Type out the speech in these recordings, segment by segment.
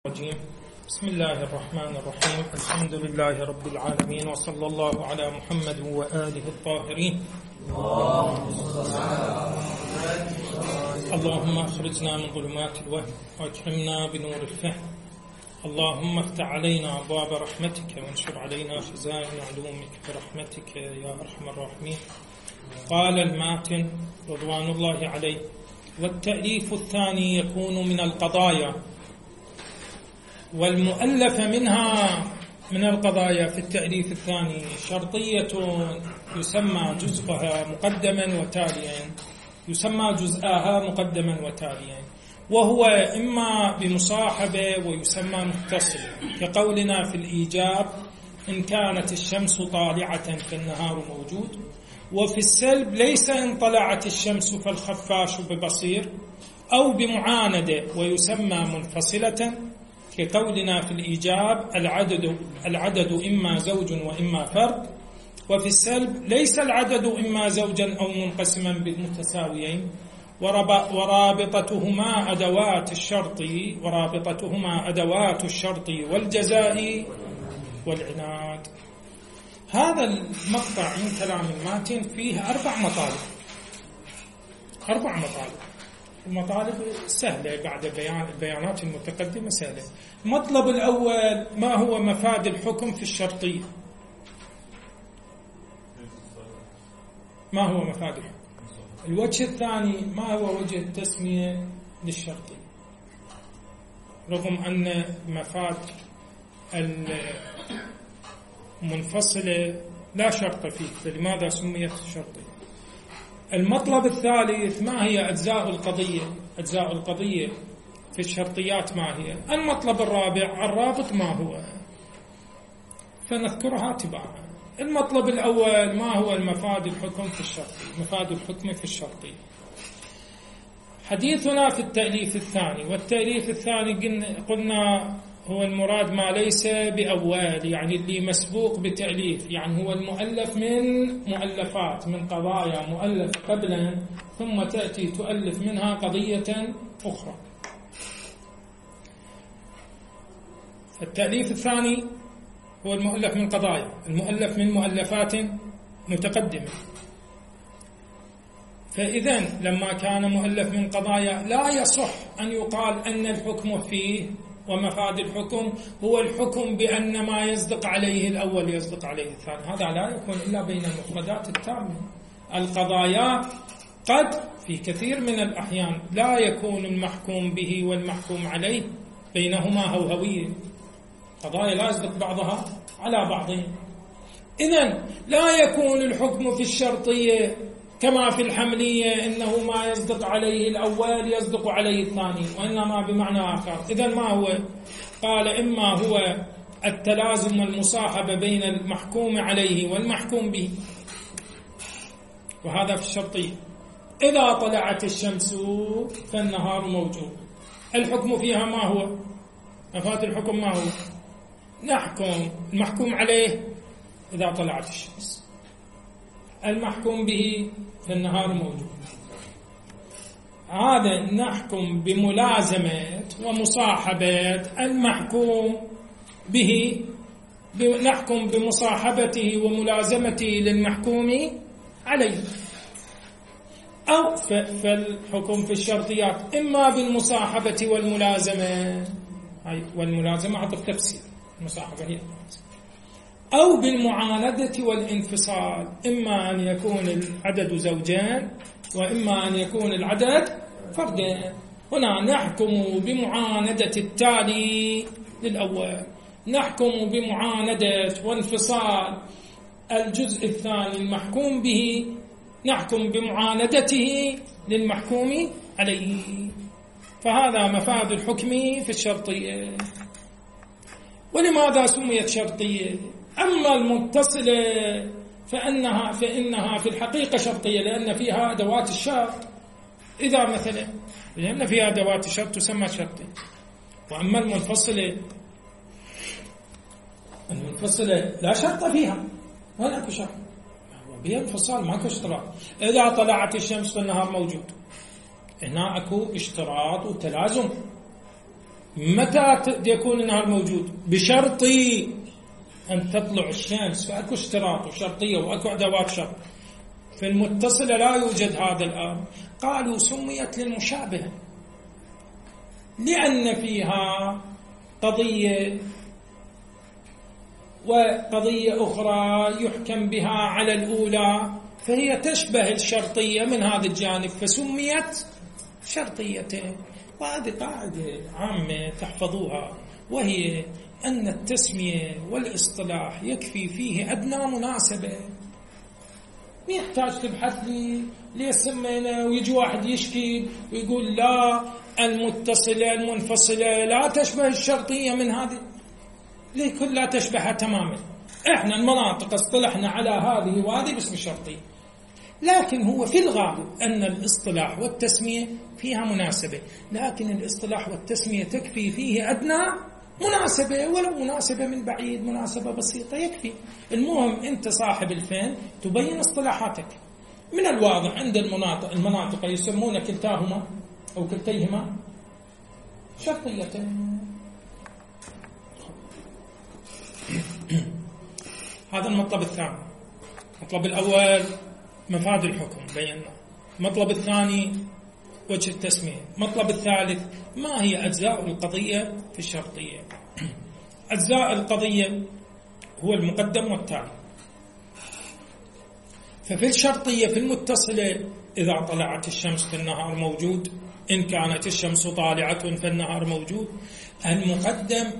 الرجيم. بسم الله الرحمن الرحيم. الحمد لله رب العالمين، وصلى الله على محمد وآله الطاهرين. اللهم أخرجنا من ظلمات الوهم وأكرمنا بنور الفهم. اللهم افتح علينا أبواب رحمتك وانشر علينا خزائن علومك برحمتك يا أرحم الراحمين. قال الماتن رضوان الله عليه: والتأليف الثاني يكون من القضايا، والمؤلف منها من القضايا في التأليف الثاني شرطية يسمى جزءها مقدما وتاليا، يسمى جزءها مقدما وتاليا، وهو إما بمصاحبة ويسمى متصل، كقولنا في الإيجاب: إن كانت الشمس طالعة فالنهار موجود. وفي السلب: ليس إن طلعت الشمس فالخفاش ببصير، أو بمعاندة ويسمى منفصلة، كقولنا في الإيجاب: العدد إما زوج وإما فرد. وفي السلب: ليس العدد إما زوجا أو منقسما بالمتساويين، ورابطتهما أدوات الشرط والجزاء والعناد. هذا المقطع من كلام الماتن فيه 4 مطالب. 4 مطالب. المطالب سهلة بعد البيانات المتقدمة سهلة. المطلب الأول: ما هو مفاد الحكم في الشرطية؟ ما هو مفاد الحكم؟ الوجه الثاني: ما هو وجه التسمية للشرطية؟ رغم أن مفاد المنفصلة لا شرط فيه، فلماذا سميت شرطية؟ المطلب الثالث: ما هي أجزاء القضية؟ أجزاء القضية في الشرطيات ما هي؟ المطلب الرابع: الرابط ما هو؟ فنذكرها تباعا. المطلب الأول: ما هو المفاد الحكم في الشرطية؟ مفاد الحكم في الشرطية. حديثنا في التأليف الثاني، والتأليف الثاني قلنا هو المراد ما ليس بأول، يعني اللي مسبوق بتأليف، يعني هو المؤلف من مؤلفات، من قضايا مؤلف قبلا ثم تأتي تؤلف منها قضية أخرى. التأليف الثاني هو المؤلف من قضايا، المؤلف من مؤلفات متقدمة. فإذن لما كان مؤلف من قضايا لا يصح أن يقال أن الحكم فيه ومفاد الحكم هو الحكم بأن ما يصدق عليه الأول يصدق عليه الثاني. هذا لا يكون إلا بين المفردات التامة. القضايا قد في كثير من الأحيان لا يكون المحكوم به والمحكوم عليه بينهما هوهوية، قضايا لا يصدق بعضها على بعض. إذن لا يكون الحكم في الشرطية كما في الحملية إنه ما يصدق عليه الأول يصدق عليه الثاني، وإنما بمعنى آخر. إذن ما هو؟ قال: إما هو التلازم والمصاحبة بين المحكوم عليه والمحكوم به، وهذا في الشرطية. إذا طلعت الشمس فالنهار موجود. الحكم فيها ما هو؟ مفاد الحكم ما هو؟ نحكم المحكوم عليه إذا طلعت الشمس، المحكوم به فالنهار موجود. هذا نحكم بملازمة ومصاحبة المحكوم به، نحكم بمصاحبته وملازمته للمحكوم عليه. أو فالحكم في الشرطيات إما بالمصاحبة والملازمة، والملازمة عطف تفسير، المصاحبة هي الملازمة، أو بالمعاندة والانفصال، إما أن يكون العدد زوجان وإما أن يكون العدد فردين. هنا نحكم بمعاندة التالي للأول، نحكم بمعاندة وانفصال الجزء الثاني المحكوم به، نحكم بمعاندته للمحكوم عليه. فهذا مفاد الحكم في الشرطية. ولماذا سميت شرطية؟ أما المتصلة فإنها في الحقيقة شرطية لأن فيها أدوات الشرط. إذا مثلا لأن فيها أدوات الشرط تسمى شرطية. وأما المنفصلة لا شرط فيها، ولا أكو شرط، بها انفصال، ماكو اشتراط. إذا طلعت الشمس فالنهار موجود، هنا أكو اشتراط وتلازم. متى يكون النهار موجود؟ بشرط أن تطلع الشمس. فأكو اشتراط وشرطية وأكو أدوات شرط. في المتصلة لا يوجد هذا الآن. قالوا سميت للمشابهة لأن فيها قضية وقضية أخرى يحكم بها على الأولى، فهي تشبه الشرطية من هذا الجانب فسميت شرطيتين. وهذه قاعدة عامة تحفظوها، وهي أن التسمية والاصطلاح يكفي فيه أدنى مناسبة. ما يحتاج تبحث لي ليه سمينا ويجي واحد يشكي ويقول لا المتصلة المنفصلة لا تشبه الشرطية من هذه، ليه كلها تشبهها تماما. احنا المناطق اصطلحنا على هذه وهذه باسم الشرطية، لكن هو في الغالب أن الاصطلاح والتسمية فيها مناسبة، لكن الاصطلاح والتسمية تكفي فيه أدنى مناسبة، ولو مناسبة من بعيد، مناسبة بسيطة يكفي. المهم أنت صاحب الفن تبين اصطلاحاتك. من الواضح عند المناطق يسمون كلتاهما أو كلتيهما شرطيتين. هذا المطلب الثاني. المطلب الأول مفاد الحكم بينا، المطلب الثاني وجه التسمية، المطلب الثالث ما هي أجزاء القضية في الشرطية. أجزاء القضية هو المقدم والتالي. ففي الشرطية في المتصلة إذا طلعت الشمس فالنهار موجود، إن كانت الشمس طالعة فالنهار موجود. المقدم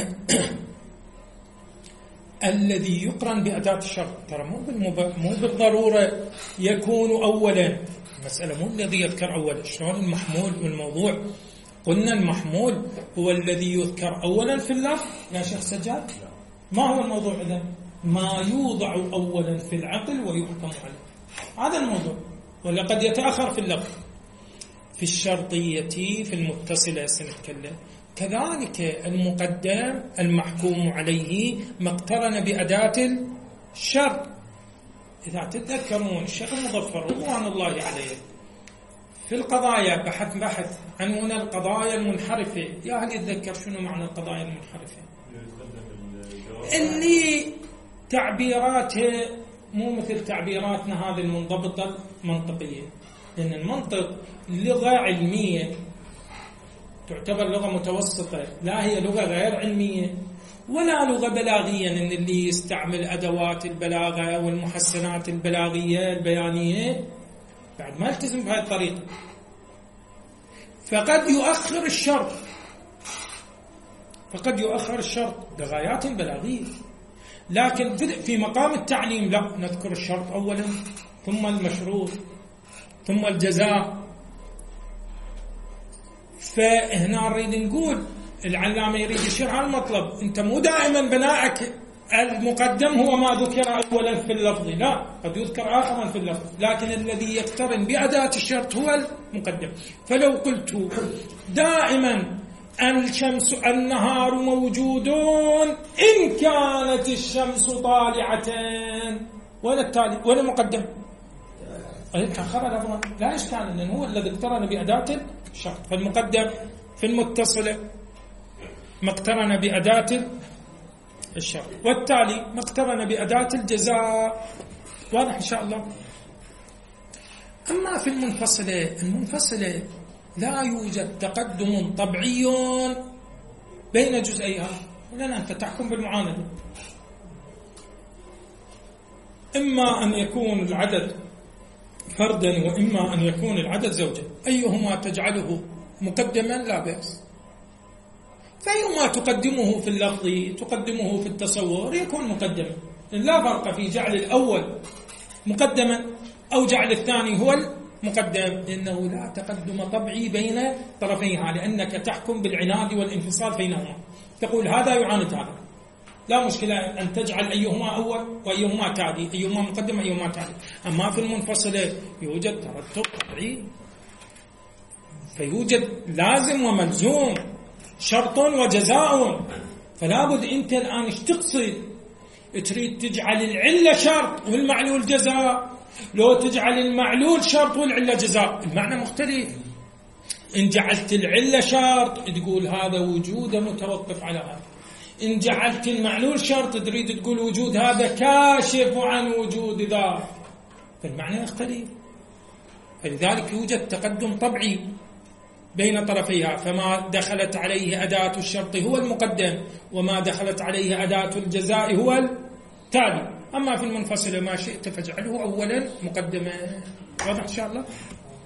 الذي يقرن بأداة الشرط، ترى مو بالضرورة يكون أولا، المسألة مو الذي يذكر أولا. شلون المحمول والموضوع؟ قلنا المحمول هو الذي يذكر أولا في اللفظ يا شيخ سجاد. ما هو الموضوع إذن؟ ما يوضع أولا في العقل ويحكم عليه، هذا الموضوع، ولقد يتأخر في اللفظ. في الشرطية في المتصلة سنتكلم كذلك. المقدم المحكوم عليه ما اقترن بأداة الشرط. إذا تتذكرون الشيخ المظفر رضوان الله عليه في القضايا بحث عن هنا القضايا المنحرفة. يا هل يتذكر شنو معنى القضايا المنحرفة؟ اللي تعبيراتها مو مثل تعبيراتنا هذه المنضبطة منطقية، لأن المنطق لغة علمية تعتبر لغة متوسطة، لا هي لغة غير علمية ولا لغة بلاغية، لأن اللي يستعمل أدوات البلاغة والمحسنات البلاغية البيانية بعد ما يلتزم بهذه الطريقة، فقد يؤخر الشرط لغايات بلاغية. لكن في مقام التعليم لا، نذكر الشرط أولا ثم المشروط ثم الجزاء. فهنا نريد نقول العلامة يريد يشير على المطلب، أنت مو دائما بناءك المقدم هو ما ذكر أولا في اللفظ، لا، قد يذكر آخرا في اللفظ، لكن الذي يقترن بأداة الشرط هو المقدم. فلو قلت دائما الشمس النهار موجودون إن كانت الشمس طالعة، وين التالي؟ وين المقدم؟ تأخر لفظا لا إشكال، لأنه هو الذي اقترن بأداة الشرط. فالمقدم في المتصلة ما اقترن بأداة الشرط، والتالي ما اقترن بأداة الجزاء. واضح إن شاء الله. أما في المنفصلة لا يوجد تقدم طبيعي بين جزئيها، لأن أنت تحكم بالمعاندة. إما أن يكون العدد فردا وإما أن يكون العدد زوجا، أيهما تجعله مقدما لا بأس. فأيهما تقدمه في اللفظ تقدمه في التصور يكون مقدما، لا فرق في جعل الأول مقدما أو جعل الثاني هو المقدم، لأنه لا تقدم طبيعي بين طرفيها، لأنك تحكم بالعناد والانفصال بينهما، تقول هذا يعاند هذا، لا مشكلة أن تجعل أيهما أول وأيهما تالي، أيهما مقدم أيهما تالي. أما في المنفصلة يوجد ترتب طبيعي، فيوجد لازم وملزوم، شرط وجزاء. فلا بد أنت الآن ايش تقصد؟ تريد تجعل العلة شرط والمعلول جزاء، لو تجعل المعلول شرط والعلة جزاء المعنى مختلف. إن جعلت العلة شرط تقول هذا وجوده متوقف على هذا. إن جعلت المعلول شرط تريد تقول وجود هذا كاشف عن وجود ذاك، فالمعنى يختلف. فلذلك يوجد تقدم طبيعي بين طرفيها، فما دخلت عليه أداة الشرط هو المقدم، وما دخلت عليه أداة الجزاء هو التالي. أما في المنفصل ما شئت فاجعله أولا مقدمة. واضح إن شاء الله؟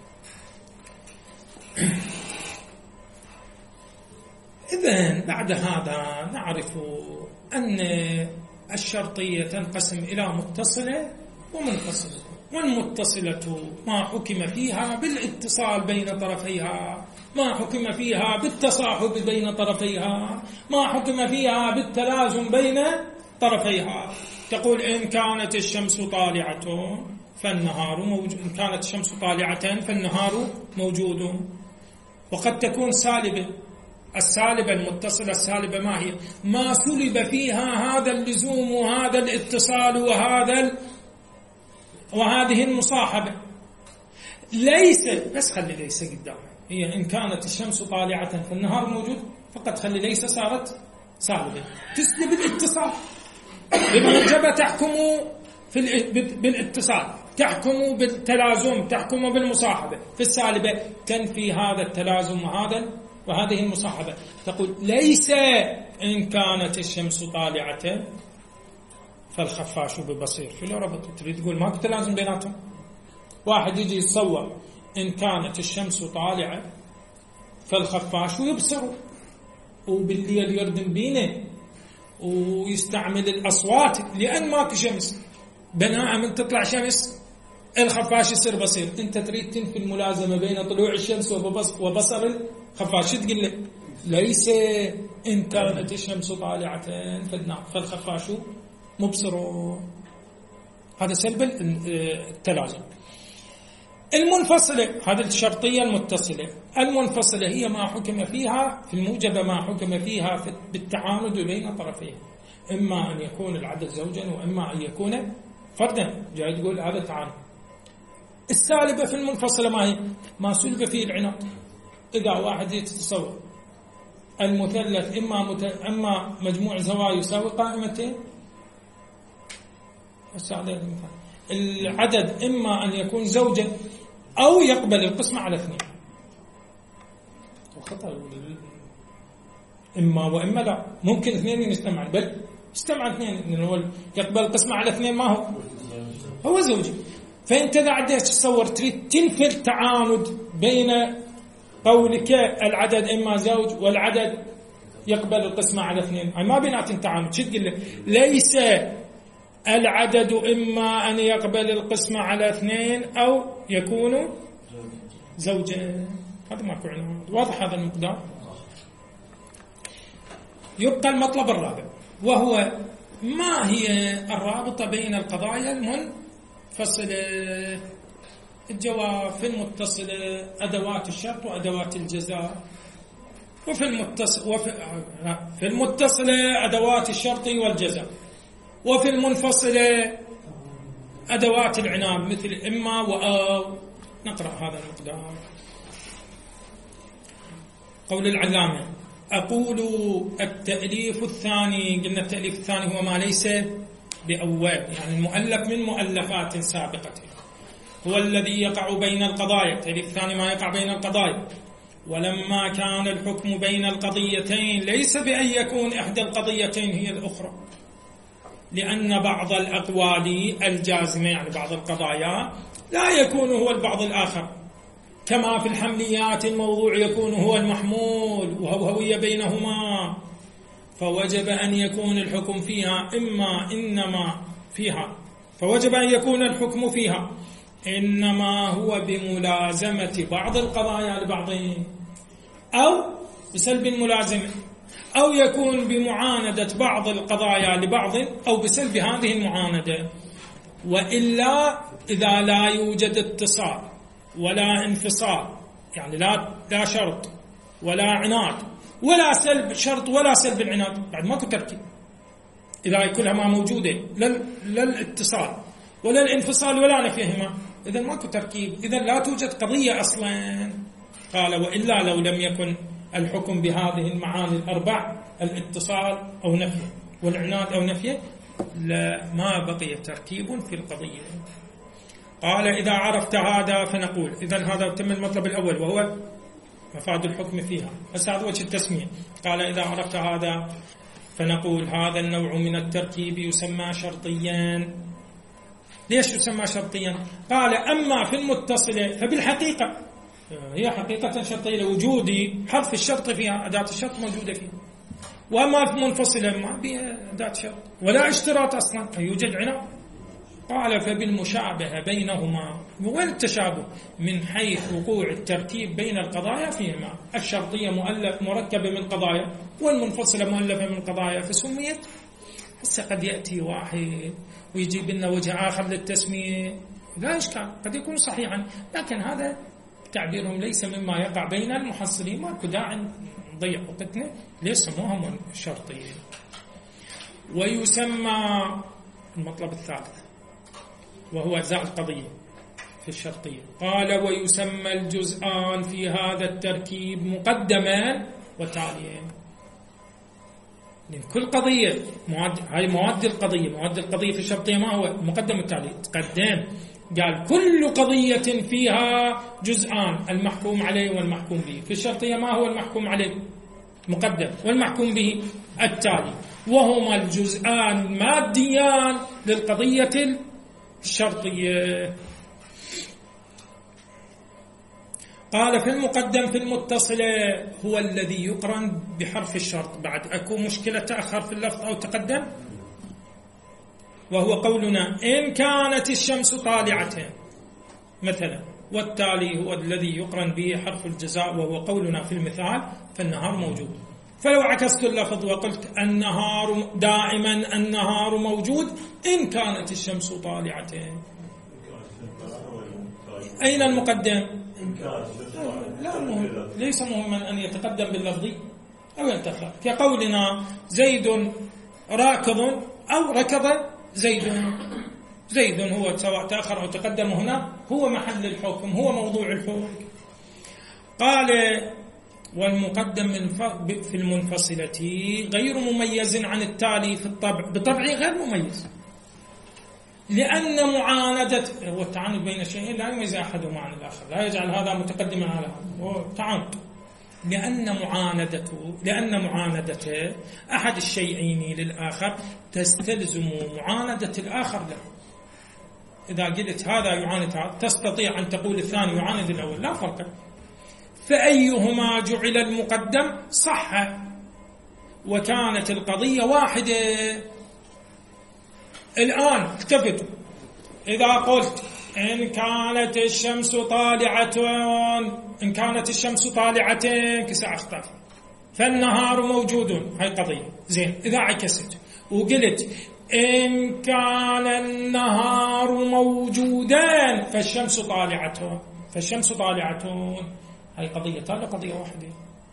إذن بعد هذا نعرف أن الشرطية تنقسم إلى متصلة ومنفصلة، والمتصلة ما حكم فيها بالاتصال بين طرفيها، ما حكم فيها بالتصاحب بين طرفيها، ما حكم فيها بالتلازم بين طرفيها. تقول إن كانت الشمس طالعة فالنهار موجود، إن كانت الشمس طالعة فالنهار موجود. وقد تكون سالبة. السالبة المتصلة السالبة ما هي؟ ما سلب فيها هذا اللزوم وهذا الاتصال وهذه المصاحبة. ليس بس خلي ليس قدامها، هي إن كانت الشمس طالعة فالنهار موجود، فقط خلي ليس صارت سالبة تسلب الاتصال. بالموجبة تحكم بالاتصال، تحكم بالتلازم، تحكم بالمصاحبة. في السالبة تنفي هذا التلازم وهذه المصاحبة. تقول ليس إن كانت الشمس طالعة فالخفاش ببصير. شو لو ربط؟ تريد تقول ماكو تلازم بيناتهم؟ واحد يجي يتصور إن كانت الشمس طالعة فالخفاش يبصر، وبالليل يردم بينه ويستعمل الأصوات لأن ماكو شمس، بناء من تطلع شمس الخفاش يصير بصير. أنت تريد تنفي الملازمة بين طلوع الشمس وبصر الخفاش، تقول له ليس إن كانت الشمس طالعة فالخفاش مبصر. هذا سلب التلازم. المنفصلة هذه الشرطية المتصلة. المنفصلة هي ما حكم فيها في الموجبة، ما حكم فيها بالتعاند بين طرفين، إما أن يكون العدد زوجا وإما أن يكون فردا. جاي تقول هذا تعاند. السالبة في المنفصلة ما هي؟ ما سلب فيه العناد. إذا واحد يتصور المثلث إما مجموع زوايا يساوي قائمتين، العدد إما أن يكون زوجا أو يقبل القسمة على اثنين. إما وإما لا، ممكن اثنين يجتمعان، بل يجتمع اثنين، هو يقبل القسمة على اثنين ما هو زوجي. فأنت إذا عديت تصور تريد تنفي التعاند بين قولك العدد إما زوج والعدد يقبل القسمة على اثنين، ما بيناتهم تعاند. شو تقول له؟ ليس العدد إما أن يقبل القسمة على اثنين أو يكون زوجين. هذا ماكو عناد. واضح هذا المقدار؟ يبقى المطلب الرابع، وهو ما هي الرابطة بين القضايا المنفصلة؟ الجواب: في المتصلة أدوات الشرط وأدوات الجزاء، وفي المتصلة أدوات الشرط والجزاء، وفي المنفصلة أدوات العناد مثل إما وأو. نقرأ هذا المقدار. قول العلامة: أقول التأليف الثاني. قلنا التأليف الثاني هو ما ليس بأول، يعني المؤلف من مؤلفات سابقة، هو الذي يقع بين القضايا. التأليف الثاني ما يقع بين القضايا. ولما كان الحكم بين القضيتين ليس بأن يكون إحدى القضيتين هي الأخرى، لأن بعض الأقوال الجازمة، يعني بعض القضايا، لا يكون هو البعض الآخر، كما في الحمليات الموضوع يكون هو المحمول وهوية بينهما. فوجب أن يكون الحكم فيها فوجب أن يكون الحكم فيها إنما هو بملازمة بعض القضايا لبعضهم، أو بسلب الملازمة، أو يكون بمعاندة بعض القضايا لبعض أو بسلب هذه المعاندة. وإلا إذا لا يوجد اتصال ولا انفصال، يعني لا شرط ولا عناد ولا سلب شرط ولا سلب العناد، بعد ماكو تركيب. إذا كلها ما موجودة، لا الاتصال ولا الانفصال ولا نفيهما، إذا ماكو تركيب، إذا لا توجد قضية أصلا. قال وإلا لو لم يكن الحكم بهذه المعاني الأربع، الاتصال أو نفي والعناد أو نفي، ما بقي تركيب في القضية. قال إذا عرفت هذا فنقول، إذن هذا تم المطلب الأول وهو مفاد الحكم فيها. هذا وجه التسمية. قال إذا عرفت هذا فنقول هذا النوع من التركيب يسمى شرطيا. ليش يسمى شرطيا؟ قال أما في المتصلة فبالحقيقة هي حقيقة شرطية لوجود حرف الشرط فيها، أداة الشرط موجودة فيها. وأما في منفصلة ما بها أداة شرط ولا اشتراط أصلا، يوجد عناء. قال فبالمشابهة بينهما، وين التشابه؟ من حيث وقوع التركيب بين القضايا فيهما، الشرطية مركبة من قضايا والمنفصلة مؤلفة من قضايا فسميت. هسه قد يأتي واحد ويجيب لنا وجه آخر للتسمية، لا إشكال، قد يكون صحيحا، لكن هذا تعبيرهم ليس مما يقع بين المحصلين، ماكو داعي نضيع وقتنا، ليش سموها شرطية. ويسمى المطلب الثالث وهو أجزاء القضية في الشرطية. قال ويسمى الجزءان في هذا التركيب مقدما وتاليا. كل قضية هاي مواد القضية في الشرطية ما هو مقدم والتالي. تقدم قال كل قضية فيها جزءان، المحكوم عليه والمحكوم به. في الشرطية ما هو المحكوم عليه؟ مقدم، والمحكوم به التالي، وهما الجزءان الماديان للقضية الشرطية. قال في المقدم في المتصلة هو الذي يقرن بحرف الشرط. بعد أكو مشكلة تأخر في اللفظ أو تقدم، وهو قولنا إن كانت الشمس طالعة مثلا، والتالي هو الذي يقرن به حرف الجزاء، وهو قولنا في المثال فالنهار موجود. فلو عكست اللفظ وقلت النهار دائما النهار موجود إن كانت الشمس طالعة، أين المقدم؟ لا مهم، ليس مهما أن يتقدم باللفظ أو يتأخر، كقولنا زيد راكض أو ركض زيد هو سواء تأخر أو تقدم، هنا هو محل الحكم، هو موضوع الحكم. قال والمقدم في المنفصلة غير مميز عن التالي في الطبع، بطبعه غير مميز، لأن معاندة هو التعاند بين الشيئين لا يميز أحدهما عن الآخر، لا يجعل هذا متقدما على هذا، هو تعاند. لأن معاندة أحد الشيئين للآخر تستلزم معاندة الآخر له. إذا قلت هذا يعاند هذا تستطيع أن تقول الثاني يعاند الأول، لا فرق. فأيهما جعل المقدم صح وكانت القضية واحدة. الآن التفتوا، إذا قلت إن كانت الشمس طالعة كساعة اختار فالنهار موجود، هاي قضية زين. إذا عكست وقلت إن كان النهار موجودا فالشمس طالعة، هاي قضية ولا قضية واحدة؟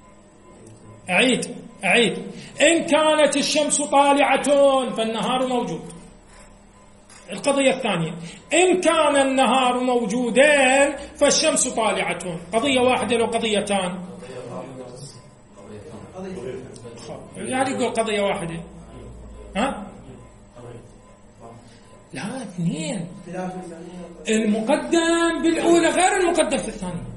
أعيد إن كانت الشمس طالعة فالنهار موجود. القضية الثانية إن كان النهار موجودين فالشمس طالعة، قضية واحدة لو قضيتان؟ يعني يقول قضية واحدة، ها؟ لا اثنين، المقدم بالأولى غير المقدم في الثانية،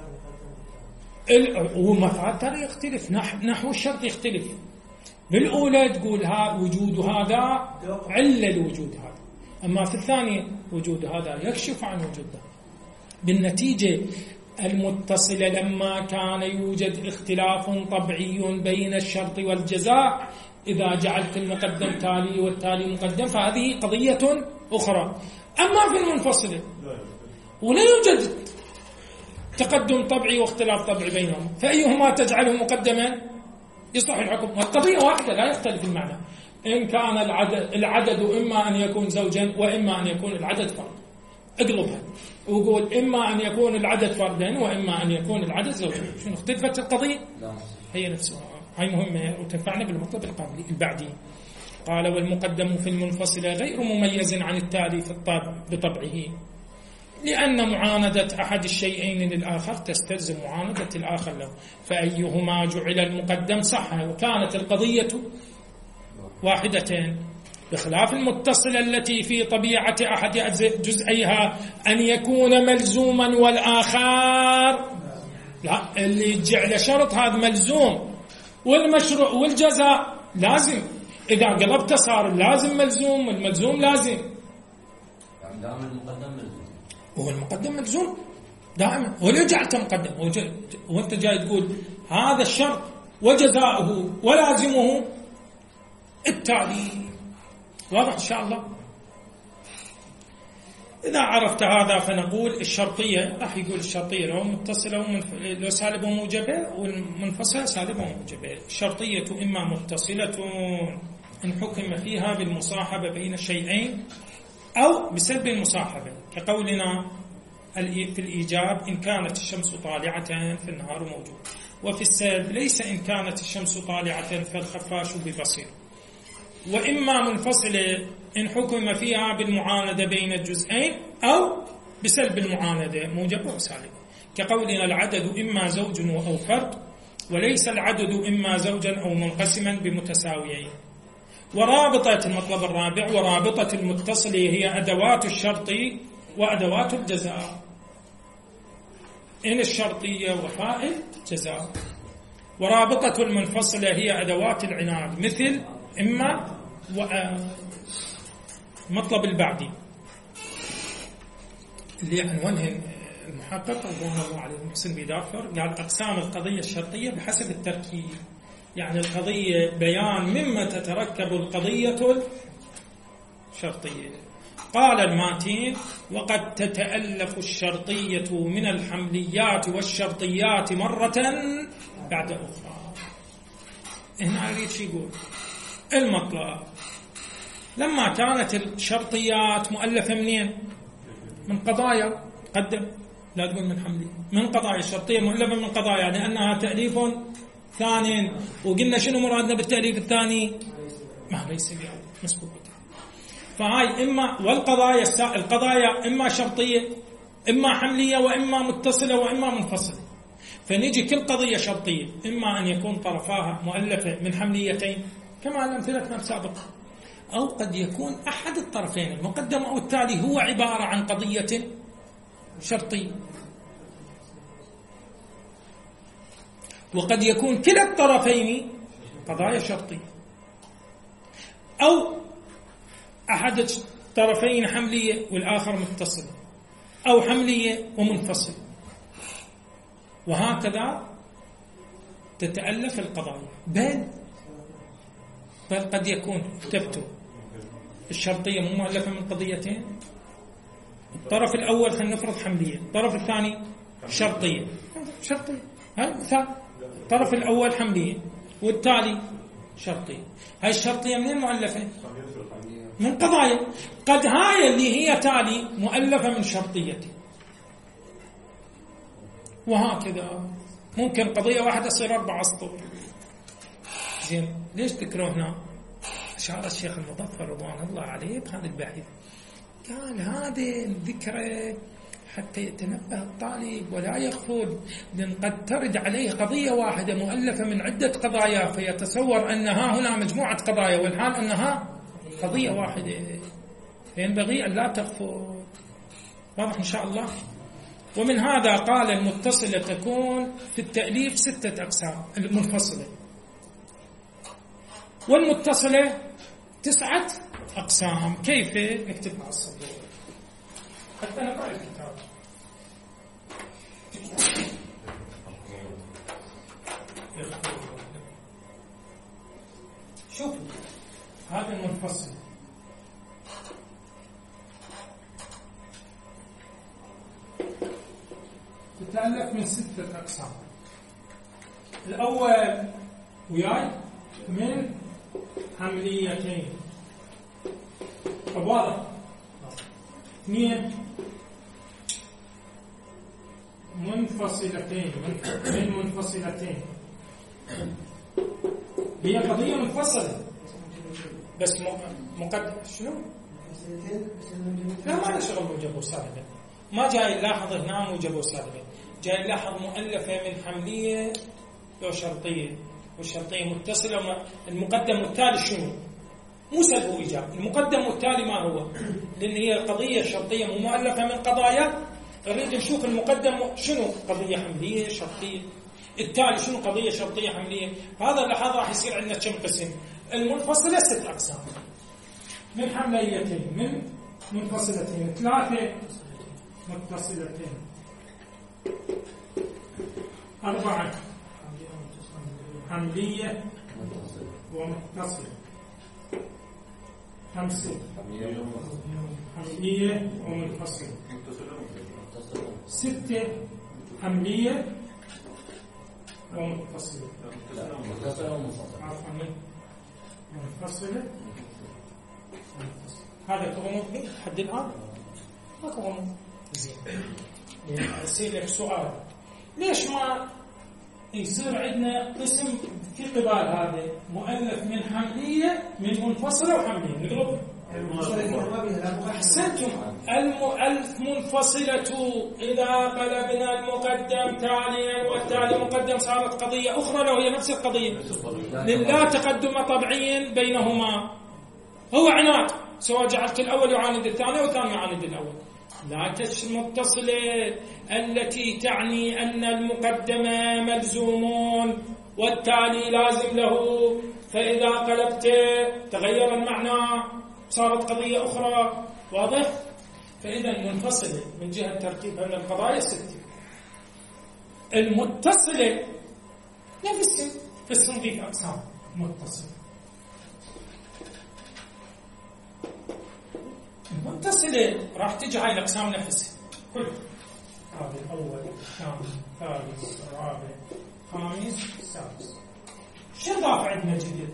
ومفعول ترى يختلف، نحو الشرط يختلف. بالأولى تقول وجود هذا علة لوجود هذا، أما في الثانية وجود هذا يكشف عن وجود هذا. بالنتيجة المتصلة لما كان يوجد اختلاف طبيعي بين الشرط والجزاء، إذا جعلت المقدم تالي والتالي مقدم فهذه قضية أخرى. أما في المنفصلة ولا يوجد تقدم طبيعي واختلاف طبيعي بينهم، فأيهما تجعله مقدما يصح الحكم، والقضية واحدة لا يختلف المعنى. إن كان العدد إما أن يكون زوجا وإما أن يكون العدد فرد، اقلبها وقول إما أن يكون العدد فردين وإما أن يكون العدد زوجا. شنو اختلفت القضية؟ هي نفسها، هاي مهمة وتنفعنا بالمطلب البعدي. قال والمقدم في المنفصلة غير مميز عن التالي في بطبعه، لأن معاندة أحد الشيئين للآخر تستلزم معاندة الآخر له، فأيهما جعل المقدم صح. وكانت القضية واحدتين، بخلاف المتصلة التي في طبيعة أحد جزئيها أن يكون ملزوما والآخر لا، اللي جعل شرط هذا ملزوم، والمشروع والجزاء لازم. إذا قلبته صار اللازم ملزوم والملزوم لازم. دائما المقدم ملزوم، هو المقدم ملزوم دائما، ولو جعلته مقدم وانت جاي تقول هذا الشرط وجزاؤه ولازمه التالي. واضح إن شاء الله؟ إذا عرفت هذا فنقول الشرطية، راح يقول الشرطية لو متصلة لو سالبة وموجبة، والمنفصلة سالبة وموجبة. الشرطية إما متصلة إن حكم فيها بالمصاحبة بين الشيئين أو بسلب المصاحبة، كقولنا في الإيجاب إن كانت الشمس طالعة فالنهار موجود، وفي السلب ليس إن كانت الشمس طالعة فالخفاش ببصير. وإما منفصلة إن حكم فيها بالمعاندة بين الجزئين أو بسلب المعاندة موجبة وسالبة، كقولنا العدد إما زوج أو فرد، وليس العدد إما زوجا أو منقسما بمتساويين. ورابطة المطلب الرابع، ورابطة المتصل هي أدوات الشرط وأدوات الجزاء. إن الشرطية وفاء جزاء. ورابطة المنفصلة هي أدوات العناد، مثل إما مطلب البعدي اللي عنوانه المحقق رضوان الله عليه محسن بيدافر، قال أقسام القضية الشرطية بحسب التركيب. يعني القضية بيان مما تتركب القضية الشرطية. قال الماتين وقد تتألف الشرطية من الحمليات والشرطيات مرة بعد أخرى. هنا أريد شيء يقول المطلب لما كانت الشرطيات مؤلفة منين؟ من قضايا، قدم لا تقول من حملية، من قضايا. الشرطية مؤلفة من قضايا لأنها تأليف ثاني، وقلنا شنو مرادنا بالتأليف الثاني؟ ما ليس بيعود مسبوق. فهاي إما والقضايا القضايا إما شرطية إما حملية وإما متصلة وإما منفصلة. فنيجي كل قضية شرطية إما أن يكون طرفاها مؤلفة من حمليتين كما الأمثلة السابقة، أو قد يكون أحد الطرفين المقدم أو التالي هو عبارة عن قضية شرطية، وقد يكون كلا الطرفين قضايا شرطية، أو أحد الطرفين حملية والآخر متصل، أو حملية ومنفصل، وهكذا تتألف القضايا. بل قد يكون كتبته الشرطية مو مؤلفة من قضيتين، الطرف الأول خلينا نفرض حملية، الطرف الثاني شرطية. هاي مثال، الطرف الأول حملية والتالي شرطية. هاي الشرطية منين مؤلفة؟ من قضايا. قد هاي اللي هي تالي مؤلفة من شرطية، وهكذا ممكن قضية واحدة تصير 4 أسطر. زين ليش ذكروا هنا؟ أشار الشيخ المظفر رضوان الله عليه بهذا البحث، قال هذه الذكرى حتى يتنبه الطالب ولا يغفل، لأن قد ترد عليه قضية واحدة مؤلفة من عدة قضايا فيتصور أنها هنا مجموعة قضايا والحال أنها قضية واحدة، فينبغي أن لا تغفل. واضح إن شاء الله؟ ومن هذا قال المتصلة تكون في التأليف 6 أقسام، المنفصلة والمتصلة 9 أقسام. كيف؟ نكتب مع الصدور حتى نقرأ الكتاب. شوفوا هذا المنفصل تتألف من 6 أقسام. الأول وياي من حمليتين، واضح. 2 منفصلتين، من منفصلتين هي قضية منفصلة بس مقدم شنو؟ لا ما له شغل موجب وسالب، ما جاي يلاحظ هنا موجب وسالبة، جاي يلاحظ مؤلفة من حملية لو شرطية، والشرطية متصلة. المقدم والتالي شنو؟ مو سلب وإيجاب. المقدم والتالي ما هو؟ لأن هي قضية شرطية مؤلفة من قضايا، نريد نشوف المقدم شنو قضية حملية شرطية، التالي شنو قضية شرطية حملية. هذا اللحظة راح يصير عندنا كم قسم؟ المنفصلة 6 أقسام، من حمليتين، من منفصلتين، 3 متصلتين، 4 حملية ومتصلة، 5 حملية ومنفصلة، 6 حملية ومتصلة، منفصلة. هذا كغمض حد الآن ما كغمض زين. يصير لك سؤال، ليش ما يصير عندنا قسم في قبال هذا مؤلف من حملية من منفصلة وحملية؟ نضرب أحسنتم. المؤلف منفصلة إذا قلبنا المقدم تاليا والتالي مقدم صارت قضية أخرى لو هي نفس القضية، لا تقدم طبعي بينهما، هو عناد، سواء جعلت الأول يعاند الثاني والثاني يعاند الأول. لا المتصلة التي تعني أن المقدم ملزوم والتالي لازم له، فإذا قلبت تغير المعنى صارت قضية أخرى. واضح؟ فإذا منفصلة من جهة ترتيبها من القضايا 6. المتصلة نفس في الصنف أقسام متصلة. المتصلة راح تجي هاي الأقسام نفسها كلها، هذا الأول الثاني الثالث الرابع الخامس السادس. شو ضاف عندنا جديد؟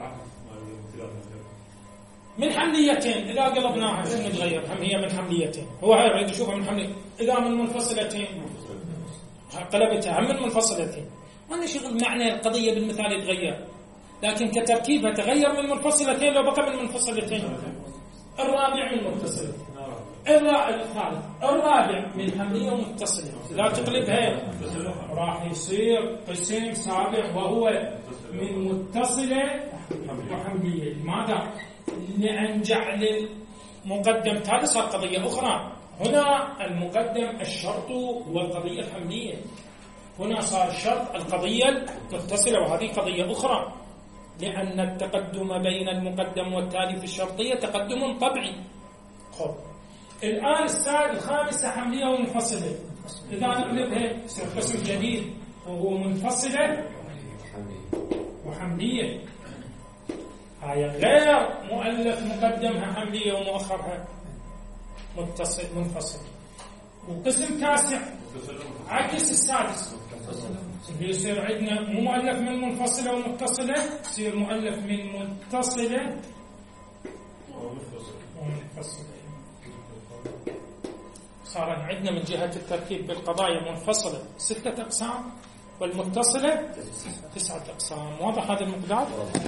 من حمليتين إذا قلبناها شنو تغير؟ هم هي من حمليتين، هو هاي يريد يشوفها من حملية. إذا من منفصلتين قلبتها هم من منفصلتين، ما شغل معنى القضية بالمثال يتغير، لكن كتركيبها تغير من منفصلتين لو بقى من منفصلتين. الرابع من متصل، الثالث الرابع من حملية ومتصلة، إذا تقلبها راح يصير قسم سابع وهو من متصلة وحملية. لماذا؟ لأن جعل المقدم تالي صار قضية أخرى. هنا المقدم الشرط والقضية الحملية، هنا صار الشرط القضية المتصلة وهذه قضية أخرى، لأن التقدم بين المقدم والتالي في الشرطية تقدم طبعي. خب الآن الخامسة حملية ومنفصلة، إذا نقلبها يصير قسم جديد وهو منفصلة وحملية. هاي غير مؤلف مقدمها حملية ومؤخرها منفصل. وقسم تاسع عكس السادس، يصير عندنا مو مؤلف من منفصلة ومتصلة، يصير مؤلف من متصلة ومنفصلة. صار عندنا من جهة التركيب بالقضايا منفصلة 6 أقسام والمتصلة 9 أقسام. واضح هذا المقدار؟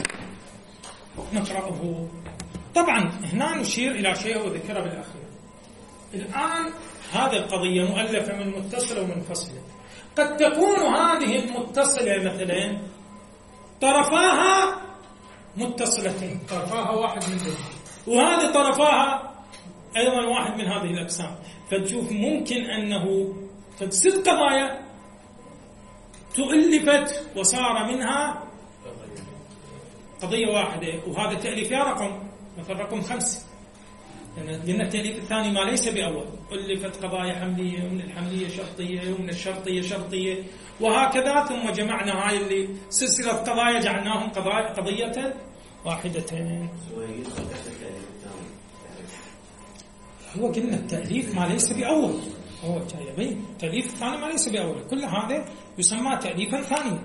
نقرأه. طبعا هنا نشير إلى شيء وذكره بالأخير. الآن هذه القضية مؤلفة من متصلة ومنفصلة، قد تكون هذه المتصلة مثلا طرفاها متصلتين، طرفاها واحد من ذلك، وهذه طرفاها أيضا واحد من هذه الأقسام. فتشوف ممكن أنه تصير قضايا تؤلفت وصار منها قضية واحدة، وهذا تأليفها رقم مثل رقم 5. لأن التأليف الثاني ما ليس بأول، ألفت قضايا حملية ومن الحملية شرطية ومن الشرطية شرطية وهكذا، ثم جمعنا هاي اللي سلسلة قضايا جعلناهم قضية واحدة. هو قلنا التأليف ما ليس بأول، هو جايبين التأليف الثاني ما ليس بأول، كل هذا يسمى تأليفا ثانيا.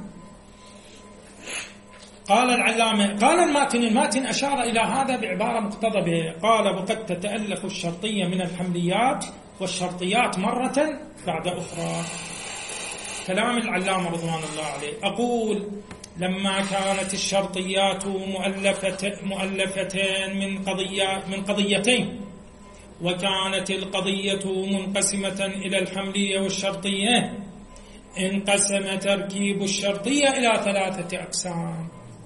قال العلامة، قال الماتن أشار إلى هذا بعبارة مقتضبة، قال وقد تتألف الشرطية من الحمليات والشرطيات مرة بعد أخرى. كلام العلامة رضوان الله عليه. أقول لما كانت الشرطيات مؤلفتين من قضيتين، وكانت القضية منقسمة إلى الحملية والشرطية، انقسم تركيب الشرطية إلى 3 أقسام.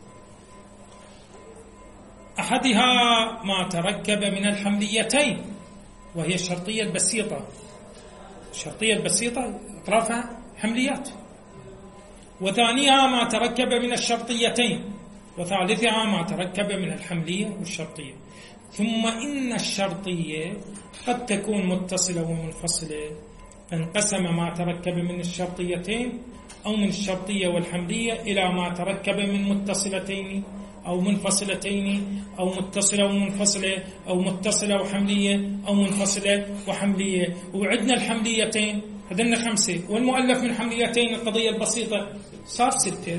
أحدها ما تركب من الحمليتين وهي الشرطية البسيطة. الشرطية البسيطة أطرافها حمليات. وثانيها ما تركب من الشرطيتين، وثالثها ما تركب من الحملية والشرطية. ثم إن الشرطية قد تكون متصلة ومنفصلة، فانقسم ما تركب من الشرطيتين أو من الشرطية والحملية إلى ما تركب من متصلتين أو منفصلتين أو متصلة ومنفصلة أو متصلة وحملية أو منفصلة وحملية. وعدنا الحمليتين هذن 5، والمؤلف من حمليتين القضية البسيطة صار 6.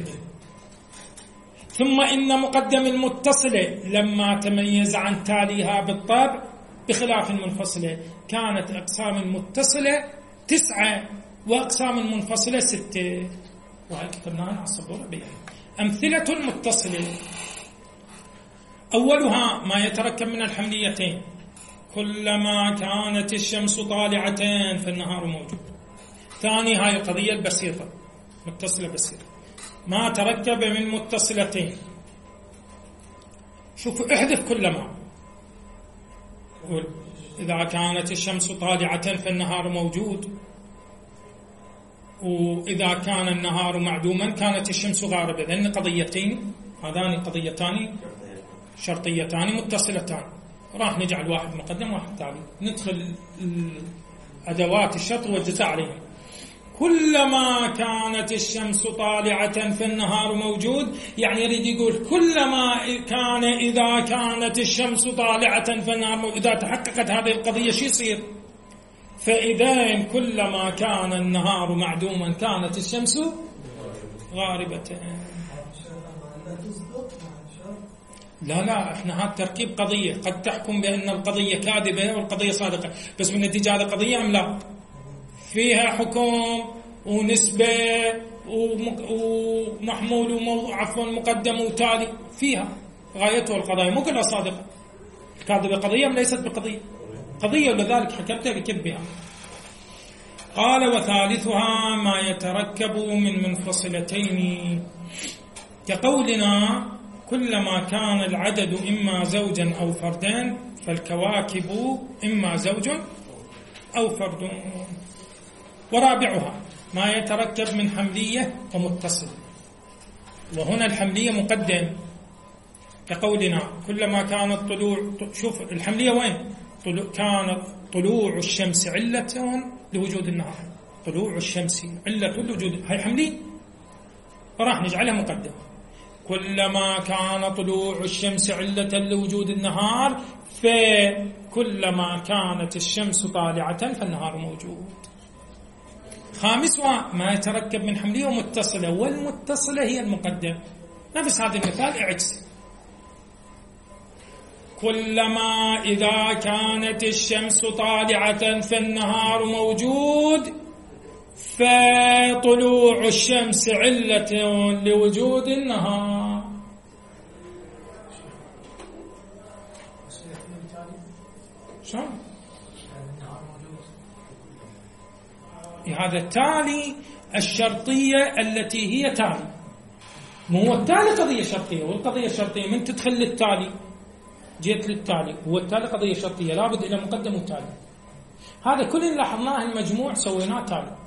ثم إن مقدم المتصلة لما تميز عن تاليها بالطبع بخلاف المنفصلة كانت أقسام المتصلة 9 وأقسام المنفصلة 6. وهي كتبناها على السبورة بيها. أمثلة المتصلة: أولها ما يتركب من الحمليتين: كلما كانت الشمس طالعة فالنهار موجود. ثاني هاي القضية البسيطة متصلة بسيطة. ما تركب من متصلتين، شوفوا احذف كلما. إذا كانت الشمس طالعة فالنهار موجود، وإذا كان النهار معدوما كانت الشمس غاربة. ذن قضيتين، هذان قضيتان شرطيتان متصلتان. راح نجعل واحد مقدم واحد تالي، ندخل أدوات الشرط والجزاء عليهم. كلما كانت الشمس طالعة فالنهار موجود، يعني يريد يقول كلما كان إذا كانت الشمس طالعة فالنهار موجود. إذا تحققت هذه القضية شو يصير؟ فإذا كلما كان النهار معدوما كانت الشمس غاربة. لا احنا هذا تركيب قضية. قد تحكم بأن القضية كاذبة والقضية صادقة، بس من نتيجة هذه القضية أم لا؟ فيها حكم ونسبة ومحمول عفوا مقدم وتالي، فيها غايته القضايا، مو كلها صادقة. الكاذبة قضية ليست بقضية، قضية ولذلك حكمتها بكذبها. قال: وثالثها ما يتركب من منفصلتين، كقولنا كلما كان العدد إما زوجا أو فردين فالكواكب إما زوج أو فرد. ورابعها ما يتركب من حملية ومتصل، وهنا الحملية مقدم، كقولنا كلما كان الطلوع. شوف الحملية وين؟ كان طلوع الشمس علة لوجود النهار. طلوع الشمس علة لوجود، هاي حملية، فراح نجعلها مقدم. كلما كان طلوع الشمس علة لوجود النهار فكلما كانت الشمس طالعة فالنهار موجود. خامسها ما يتركب من حملية ومتصلة، والمتصلة هي المقدم. نفس هذا المثال اعكس: كلما إذا كانت الشمس طالعة فالنهار موجود فطلوع الشمس علة لوجود النهار. شلون؟ هذا التالي الشرطية التي هي تالي، مو هو التالي قضية شرطية، والقضية الشرطية من تدخل للتالي جيت للتالي، هو التالي قضية شرطية لابد إلى مقدم وتالي. هذا كل اللي لاحظناه المجموع سويناه تالي.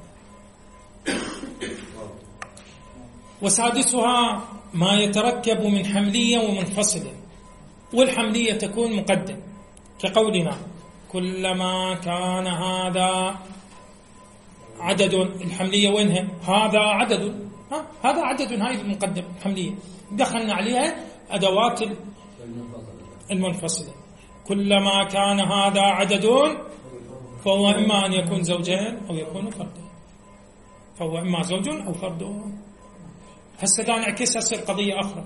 وسادسها ما يتركب من حملية ومنفصلة، والحملية تكون مقدم، كقولنا كلما كان هذا عدد. الحملية وينها؟ هذا عدد، هذا عدد، هاي المقدم الحملية، دخلنا عليها أدوات المنفصلة. كلما كان هذا عدد فهو إما أن يكون زوجين أو يكون فردين، فهو إما زوج أو فرد. هسه دا نعكسها تصير قضية أخرى،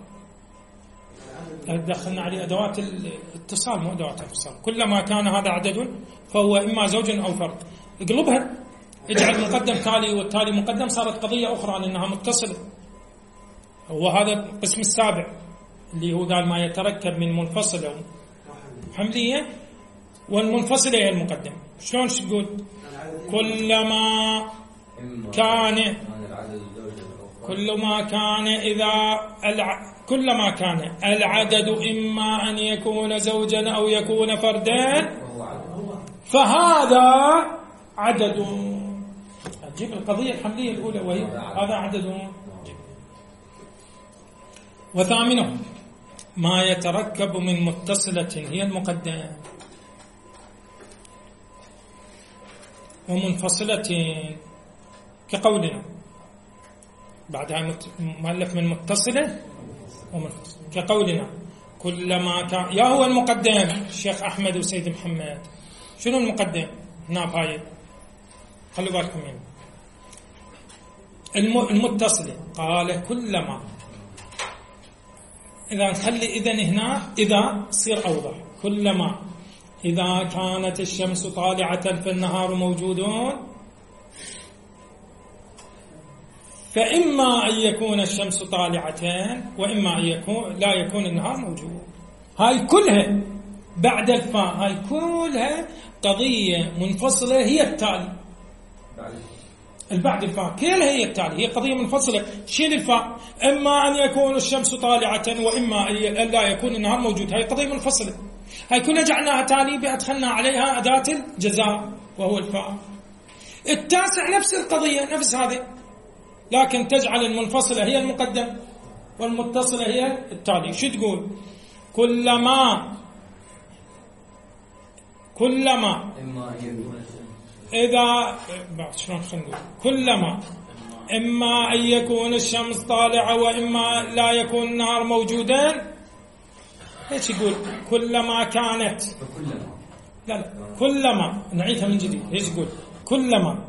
دخلنا عليه أدوات الاتصال مو أدوات الانفصال. كلما كان هذا عدد فهو إما زوج أو فرد، اقلبها، اجعل مقدم تالي والتالي مقدم، صارت قضية أخرى لأنها متصلة. وهذا القسم السابع اللي هو قال ما يتركب من منفصلة وحملية والمنفصلة هي المقدمة. شلون تقول؟ كلما كان كلما كان العدد إما أن يكون زوجا أو يكون فردا فهذا عدد. أجيب القضية الحملية الأولى وهي هذا عدد. وثامنه ما يتركب من متصلة هي المقدم ومنفصلة كقولنا بعدها مؤلف من متصلة ومنفصلة كقولنا كلما كان يا هو المقدم الشيخ أحمد وسيد محمد. شنو المقدم هنا بهاي؟ خلوا بالكم يعني المتصلة قال كلما إذا نخلي إذن هنا إذا صير أوضح. كلما إذا كانت الشمس طالعة فالنهار موجود فإما أن يكون الشمس طالعة وإما أن لا يكون النهار موجود. هاي كلها بعد الفاء، هاي كلها قضية منفصلة هي التالي. بعد الفاء كلها هي التالي، هي قضية منفصلة. شيل الفاء، إما أن يكون الشمس طالعة وإما أن لا يكون النهار موجود، هاي قضية منفصلة. هاي كلها جعلناها تالي بأدخلنا عليها أداة الجزاء وهو الفاء. التاسع نفس القضية نفس هذه، لكن تجعل المنفصلة هي المقدم والمتصلة هي التالي. شو تقول؟ كلما إذا شلون خلينا نقول كلما إما أن يكون الشمس طالعة وإما لا يكون النهار موجودا. ايش يقول؟ كلما كانت لا كلما نعيدها من جديد. ايش يقول؟ كلما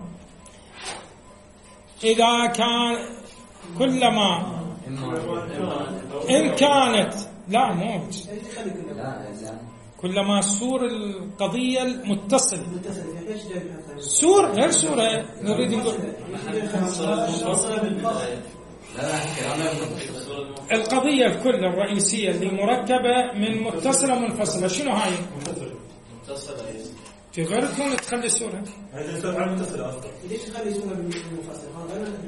إذا كان كلما إن كانت لا موت كلما سور القضية المتصلة سور غير سورة نريد نقول القضية الكل الرئيسية اللي مركبة من متصلة ومنفصلة. شنو هاي؟ في غير كون تخلي سورة هذه سورة على متصلة أصلا. ليش تخلي سورة منفصلة؟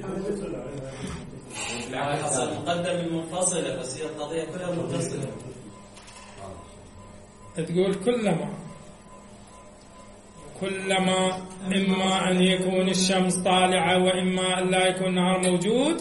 هذا المقدم المنفصلة بس هي القضية كلها متصلة. تقول كلما إما أن يكون الشمس طالعة وإما أن لا يكون النهار موجود.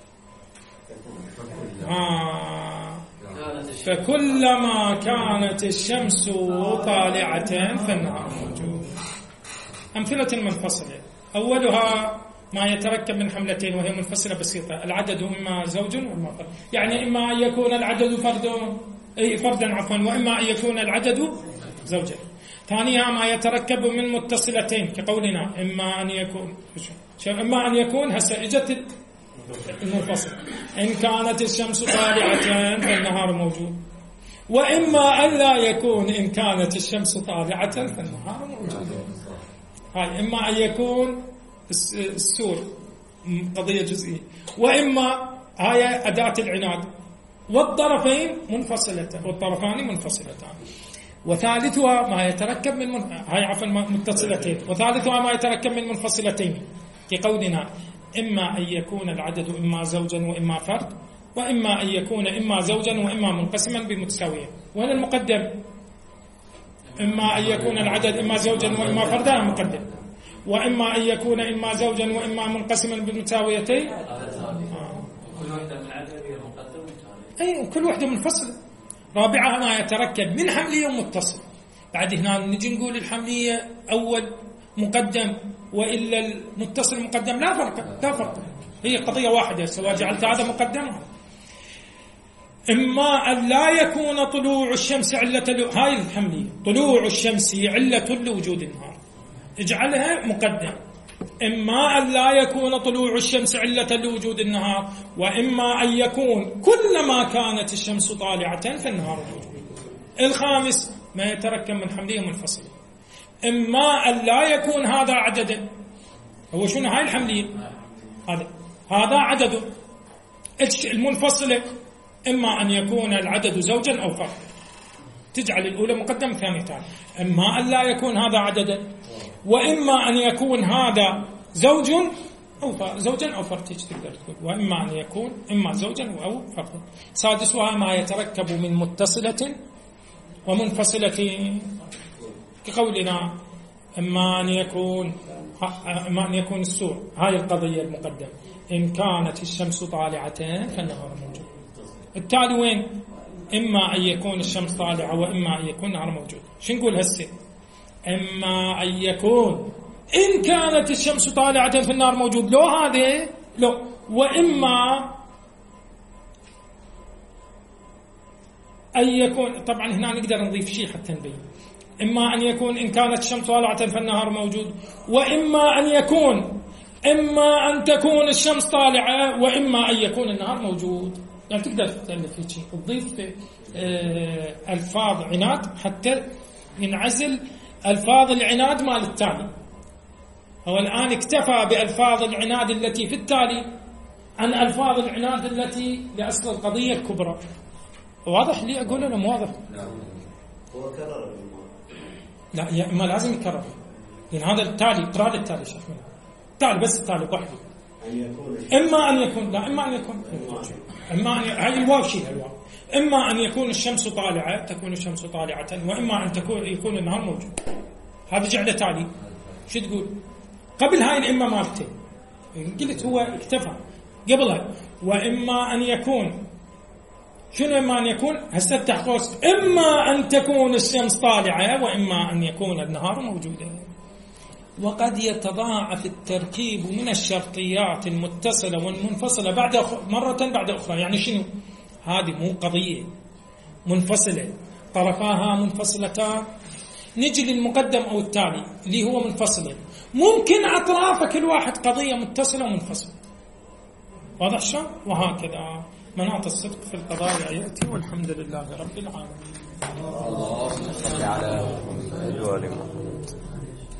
فكلما كانت الشمس طالعة فالنهار موجود. أمثلة منفصلة أولها ما يتركب من حملتين وهي منفصلة بسيطة. العدد إما زوج وإما فرد، يعني إما أن يكون العدد فردا وإما أن يكون العدد زوجا. ثانيها ما يتركب من متصلتين كقولنا إما أن يكون هسه إجت المنفصل إن كانت الشمس طالعة فالنهار موجود، وإما أن لا يكون إن كانت الشمس طالعة فالنهار موجود. هاي إما أن يكون السور قضية جزئية، وإما هاي أداة العناد والطرفين والطرفان منفصلتان. وثالثها ما يتركب من متصلتين، وثالثها ما يتركب من منفصلتين كقولنا إما أن يكون العدد إما زوجا وإما فرد، وإما أن يكون إما زوجا وإما منقسما بمتساويين. وهنا المقدم إما أن يكون العدد إما زوجا وإما فردا مقدم، وإما أن يكون إما زوجا وإما منقسما بالمتساويتين. كل واحدة من العدد هي مقدم أي كل واحدة منفصلة. رابعها ما يتركب من حملية ومتصل. بعد هنا نجي نقول الحملية أول مقدم وإلا المتصل مقدم، لا فرق، هي قضية واحدة سواء جعلت هذا مقدم. إما أن لا يكون طلوع الشمس علة هاي الحملية، طلوع الشمس علة لوجود النهار، اجعلها مقدم. إما أن لا يكون طلوع الشمس علة لوجود النهار، وإما أن يكون كلما كانت الشمس طالعة فالنهار موجود. الخامس ما يتركب من حملية منفصلة، إما أن لا يكون هذا عددا. هو شنو هاي الحملية؟ هذا عدد المنفصلة، إما أن يكون العدد زوجا أو فرد. تجعل الأولى مقدمة الثانية تالي. إما أن لا يكون هذا عددا، وإما أن يكون هذا زوجا أو فرد تقدر تقول، وإما أن يكون إما زوجا أو فرد. سادسها ما يتركب من متصلة ومنفصلة، كقولنا إما أن يكون السور. هاي القضية المقدمة. إن كانت الشمس طالعة فالنهار موجود. التالي وين؟ إما أن يكون الشمس طالعة وإما أن يكون النهار موجود. شو نقول هسه؟ إما أن يكون إن كانت الشمس طالعة فالنهار موجود، لو هذا لو، وإما أن يكون، طبعا هنا نقدر نضيف شيء حتى نبين. إما أن يكون إن كانت الشمس طالعة فالنهار موجود، وإما أن يكون إما أن تكون الشمس طالعة وإما أن يكون النهار موجود. يعني تقدر تألف في شيء، تضيف ألفاظ عناد حتى ينعزل ألفاظ العناد مال التالي. هو الآن اكتفى بألفاظ العناد التي في التالي عن ألفاظ العناد التي لأصل القضية الكبرى. واضح لي أقول أنا؟ مو واضح؟ هو كرر لا يا إما لازم يكرر، لأن هذا التالي تراد التالي شيخ منه التالي بس التالي وحده. إما أن يكون لا إما أن يكون إما أن هاي الواو شيء الواو. إما أن يكون الشمس طالعة تكون الشمس طالعة، وإما أن يكون النهار موجود. هذا جعل تالي. شو تقول قبل هاي الإما مالته؟ قلت هو اكتفى قبلها. وإما أن يكون شنو إما أن يكون؟ هسه افتح قوس. إما أن تكون الشمس طالعة وإما أن يكون النهار موجودا. وقد يتضاعف التركيب من الشرطيات المتصلة والمنفصلة مرة بعد أخرى. يعني شنو؟ هذه مو قضية منفصلة طرفاها منفصلتان، نجي للمقدم أو التالي اللي هو منفصل، ممكن أطراف كل واحد قضية متصلة ومنفصلة. واضح شو؟ وهكذا مناط الصدق في القضايا يأتي، والحمد لله رب العالمين. اللهم صل على محمد وآل محمد.